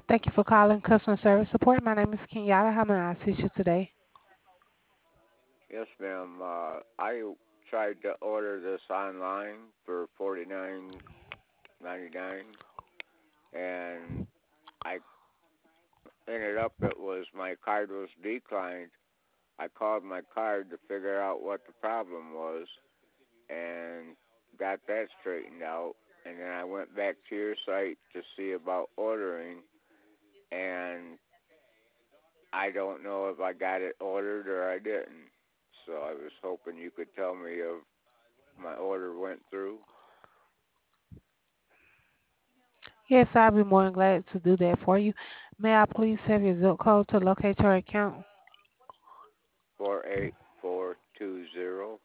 Thank you for calling customer service support. My name is Kenyatta. How may I assist you today? Yes, ma'am. I tried to order this online for $49.99, and I ended up it was my card was declined. I called my card to figure out what the problem was, and got that straightened out. And then I went back to your site to see about ordering, and I don't know if I got it ordered or I didn't. So I was hoping you could tell me if my order went through. Yes, I'll be more than glad to do that for you. May I please have your zip code to locate your account? 48420.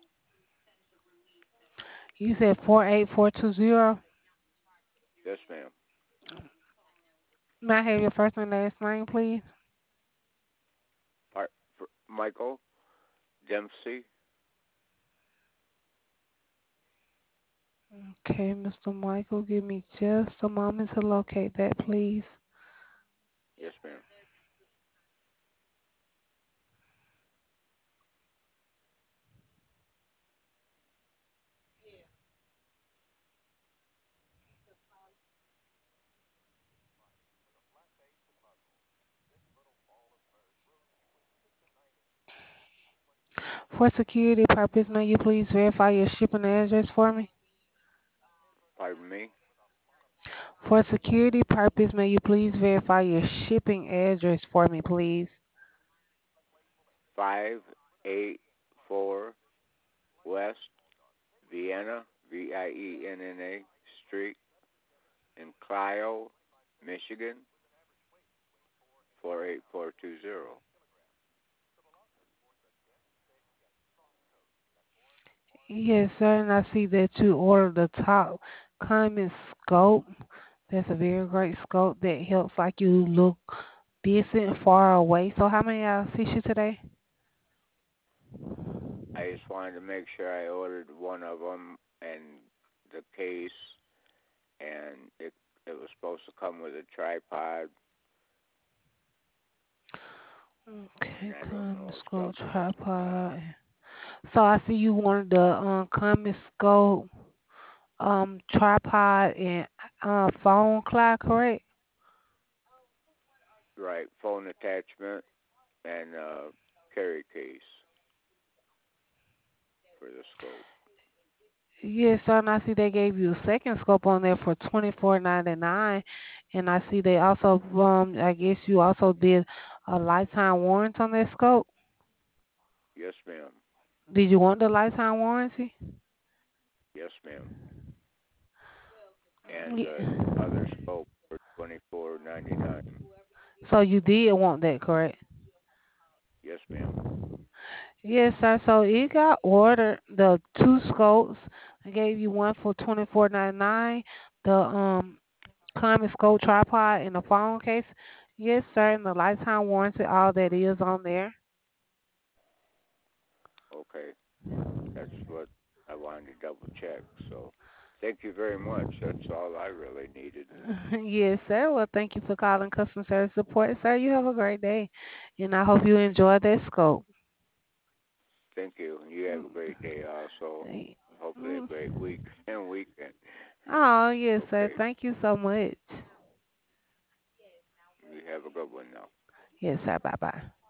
You said 48420. Yes, ma'am. May I have your first and last name, please? Michael Dempsey. Okay, Mr. Michael, give me just a moment to locate that, please. Yes, ma'am. For security purpose, may you please verify your shipping address for me? Pardon me. For security purpose, may you please verify your shipping address for me, please? 584 West Vienna, Vienna Street in Clio, Michigan, 48420. Yes, sir, and I see that you ordered the top common scope. That's a very great scope that helps like you look distant, far away. So how many assist you today? I just wanted to make sure I ordered one of them and the case, and it was supposed to come with a tripod, and Okay, I don't common know if scope something else got tripod. So I see you wanted the common scope tripod and phone clock, correct? right phone attachment and carry case for the scope. Yes, sir, and I see they gave you a second scope on there for 24.99, and I see they also I guess you also did a lifetime warranty on that scope. Yes, ma'am. Did you want the lifetime warranty? Yes, ma'am. And the Yeah. other scope for 24.99. So you did want that, correct? Yes, ma'am. Yes, sir. So it got ordered the two scopes. I gave you one for 24.99. The common scope tripod and the phone case. Yes, sir. And the lifetime warranty, all that is on there. Okay, that's what I wanted to double check. So, thank you very much. That's all I really needed. Yes, sir. Well, thank you for calling customer service support, sir. You have a great day, and I hope you enjoy that scope. Thank you. You have a great day also. Hopefully, a Mm. great week and weekend. Oh, yes, sir. Okay, Thank you so much. you have a good one now. Yes, sir. Bye bye.